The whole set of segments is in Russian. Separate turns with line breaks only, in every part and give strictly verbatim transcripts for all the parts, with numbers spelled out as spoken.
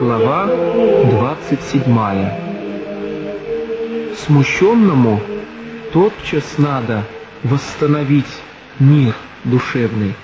Глава двадцать седьмая. Смущенному тотчас надо восстановить мир душевный.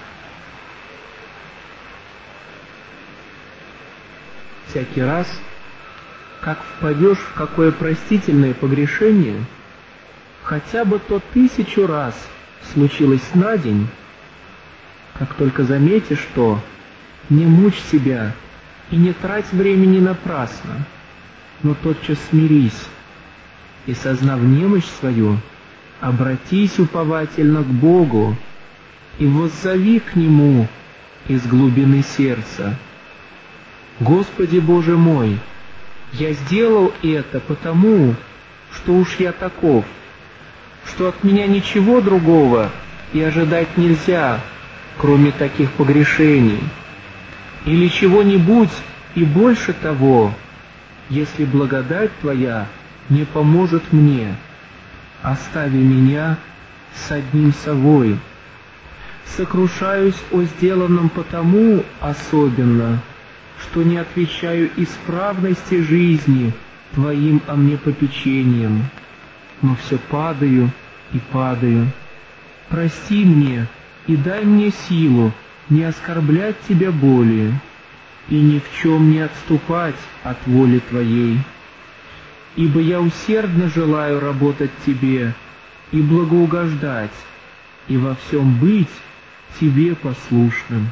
Всякий раз, как впадешь в какое простительное погрешение, хотя бы то тысячу раз случилось на день, как только заметишь то, не мучь себя и не трать времени напрасно, но тотчас смирись и, сознав немощь свою, обратись уповательно к Богу и воззови к Нему из глубины сердца: «Господи Боже мой, я сделал это потому, что уж я таков, что от меня ничего другого и ожидать нельзя, кроме таких погрешений, или чего-нибудь и больше того, если благодать Твоя не поможет мне, остави меня с одним собой. Сокрушаюсь о сделанном потому особенно, что не отвечаю исправности жизни Твоим о мне попечением, но все падаю и падаю. Прости мне и дай мне силу не оскорблять Тебя более и ни в чем не отступать от воли Твоей, ибо я усердно желаю работать Тебе и благоугождать, и во всем быть Тебе послушным.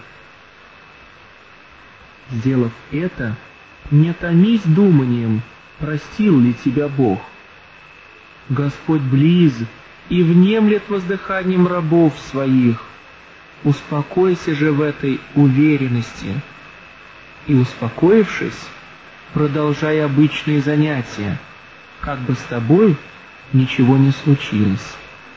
Сделав это, не томись думанием, простил ли тебя Бог. Господь близ и внемлет воздыханием рабов своих. Успокойся же в этой уверенности, и, успокоившись, продолжай обычные занятия, как бы с тобой ничего не случилось.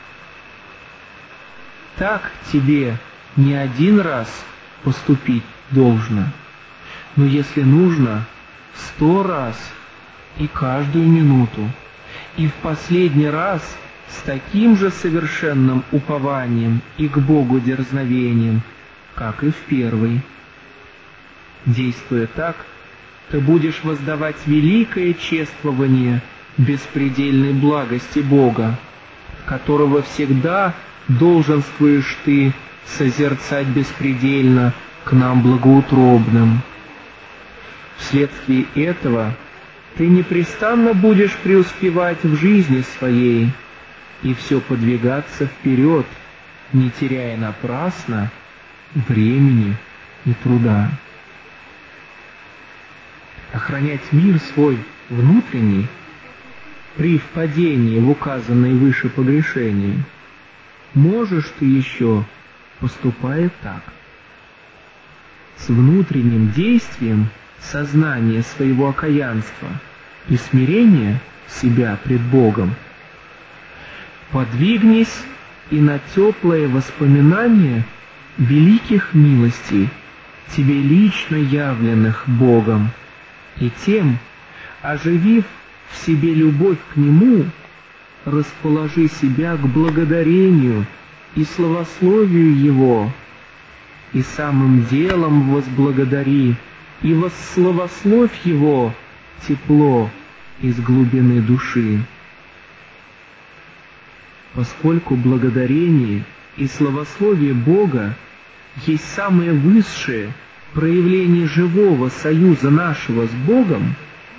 Так тебе не один раз поступить должно, но если нужно, сто раз и каждую минуту, и в последний раз с таким же совершенным упованием и к Богу дерзновением, как и в первый. Действуя так, ты будешь воздавать великое чествование беспредельной благости Бога, которого всегда долженствуешь ты созерцать беспредельно к нам благоутробным. Вследствие этого ты непрестанно будешь преуспевать в жизни своей и все подвигаться вперед, не теряя напрасно времени и труда. Охранять мир свой внутренний при впадении в указанные выше погрешения можешь ты еще, поступая так. С внутренним действием сознания своего окаянства и смирения себя пред Богом подвигнись и на теплое воспоминание великих милостей, тебе лично явленных Богом, и тем, оживив в себе любовь к Нему, расположи себя к благодарению и славословию Его, и самым делом возблагодари и восславословь Его тепло из глубины души. Поскольку благодарение и славословие Бога есть самое высшее проявление живого союза нашего с Богом,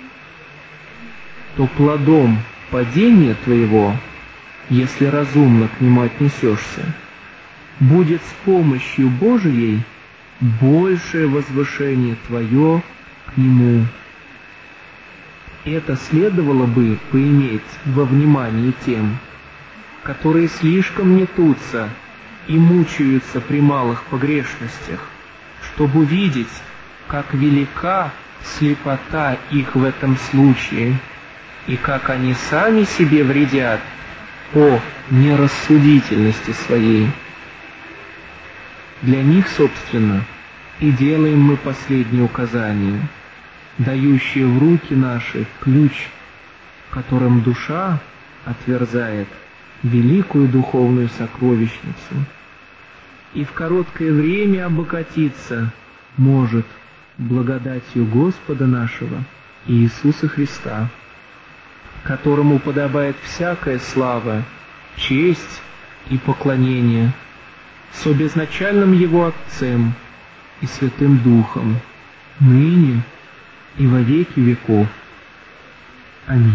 то плодом падения твоего, если разумно к нему отнесешься, будет с помощью Божией большее возвышение твое к нему. Это следовало бы поиметь во внимании тем, которые слишком метутся и мучаются при малых погрешностях, чтобы увидеть, как велика слепота их в этом случае, и как они сами себе вредят по нерассудительности своей. Для них, собственно, и делаем мы последнее указание, дающее в руки наши ключ, которым душа отверзает великую духовную сокровищницу, и в короткое время обогатиться может благодатью Господа нашего Иисуса Христа, которому подобает всякая слава, честь и поклонение, со безначальным Его Отцем и Святым Духом, ныне и во веки веков. Аминь.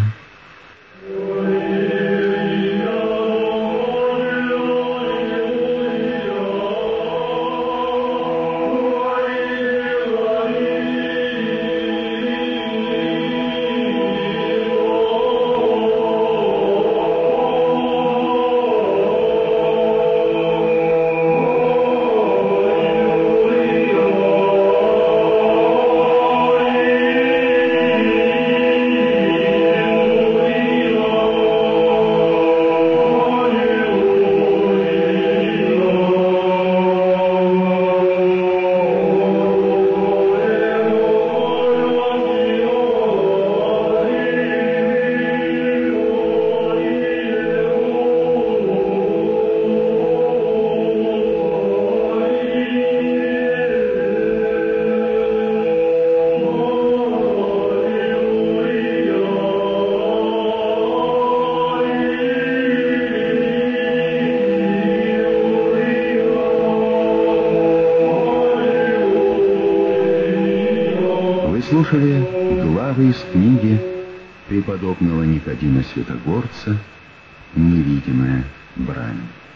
Слушали главы из книги преподобного Никодима Святогорца «Невидимая брань».